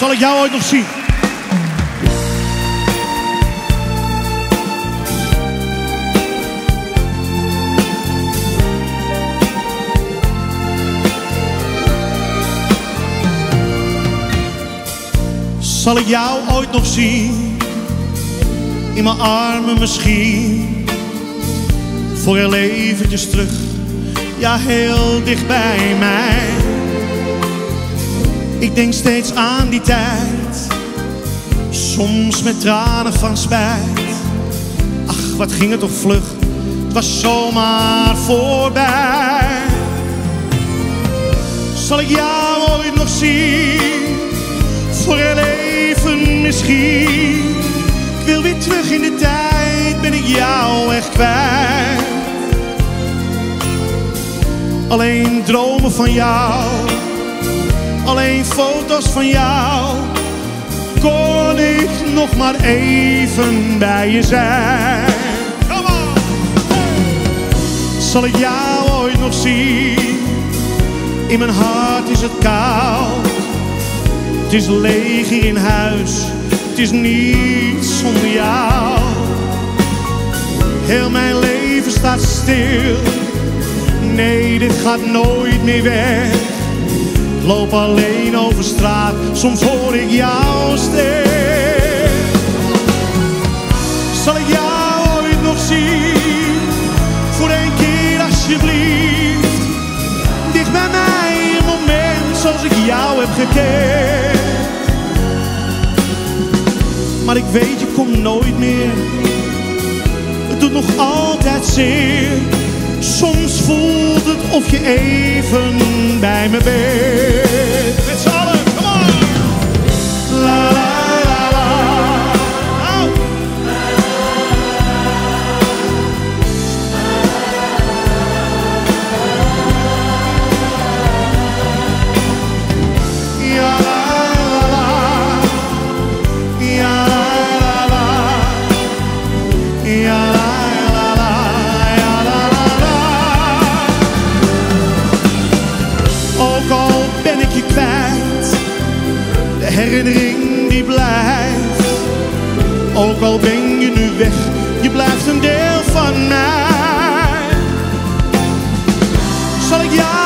Zal ik jou ooit nog zien? Zal ik jou ooit nog zien? In mijn armen misschien. Voor heel eventjes terug. Ja, heel dicht bij mij. Ik denk steeds aan die tijd. Soms met tranen van spijt. Ach, wat ging het toch vlug. Het was zomaar voorbij. Zal ik jou ooit nog zien? Voor heel even misschien. Ik wil weer terug in de tijd. Ben ik jou echt kwijt. Alleen dromen van jou. Alleen foto's van jou. Kon ik nog maar even bij je zijn. Come on. Zal ik jou ooit nog zien? In mijn hart is het koud. Het is leeg hier in huis. Het is niets zonder jou. Heel mijn leven staat stil. Nee, dit gaat nooit meer weg. Ik loop alleen over straat. Soms hoor ik jouw stem. Zal ik jou ooit nog zien? Voor één keer alsjeblieft. Dicht bij mij een moment zoals ik jou heb gekend. Maar ik weet, je komt nooit meer. Het doet nog altijd zeer. Soms voelt het of je even bij me bent. Met z'n allen, come on! La la la la. Oh. Ja la la la. Ja la la la. Ja la. De herinnering die blijft. Ook al ben je nu weg, je blijft een deel van mij. Zal ik jou